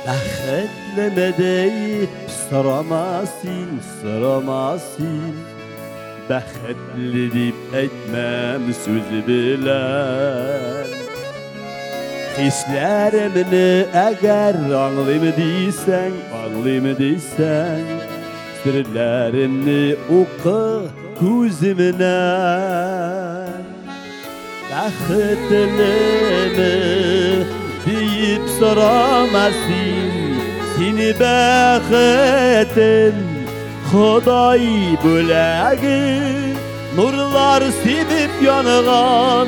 Bəxtleme deyip sıramasın Bəxtli deyip etmem sözü bilen Hislerimini eğer anlayım deysen Sırlarını oku gözümden Bəxtleme deyip soramasın Seni bəxtin Xuday böləgi Nurlar sevip yanıgan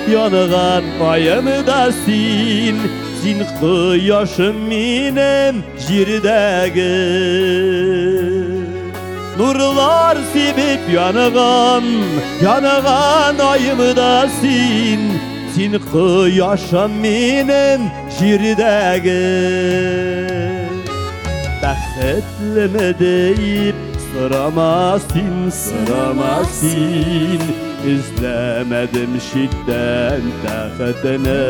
ayımdasin Sen yaşım benim jirdəgi Nurlar sevip yanıgan ayımdasin Sen yaşam benim jirdəgi Bəxtleme deyip sıramasın İzlemedim şidden təxtini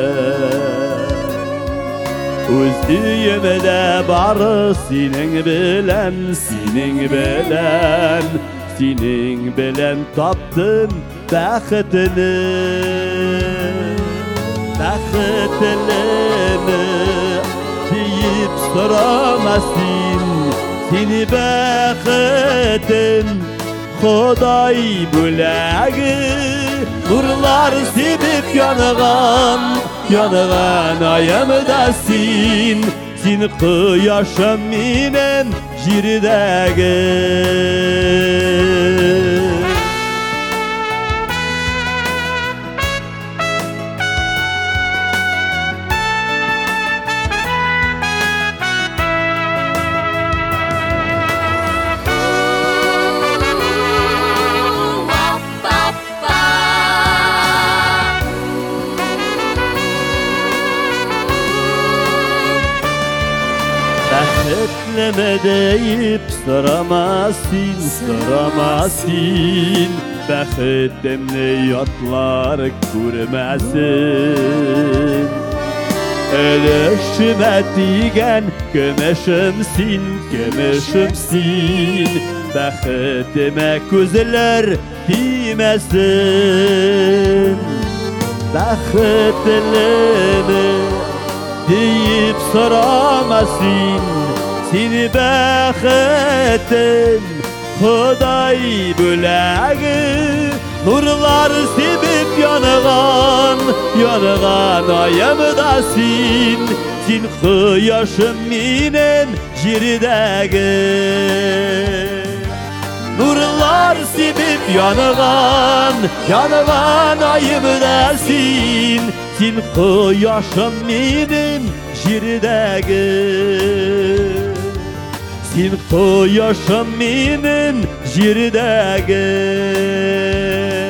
Özlüyümdə barı senin bilen taptım bəxtini Bəxtleme deyip soramasın Seni bəxtin Xuday böləgi Nurlar sevip yanıgan ayımdasin Sen yaşam benim jirdəgi Bəxtleme deyip sıramasın Bəxtimli yatlar görməsin Ölüşüme digen gömeşimsin Bəxtime gözler dimesin Bəxtleme deyip soramasın Seni bəxtin Xuday böləgi Nurlar sevip yanıgan ayımdasin Sen yaşım benim jirdəgi Nurlar sevip yanıgan ayımdasin Sen yaşam benim jirdəgi Sen yaşam benim jirdəgi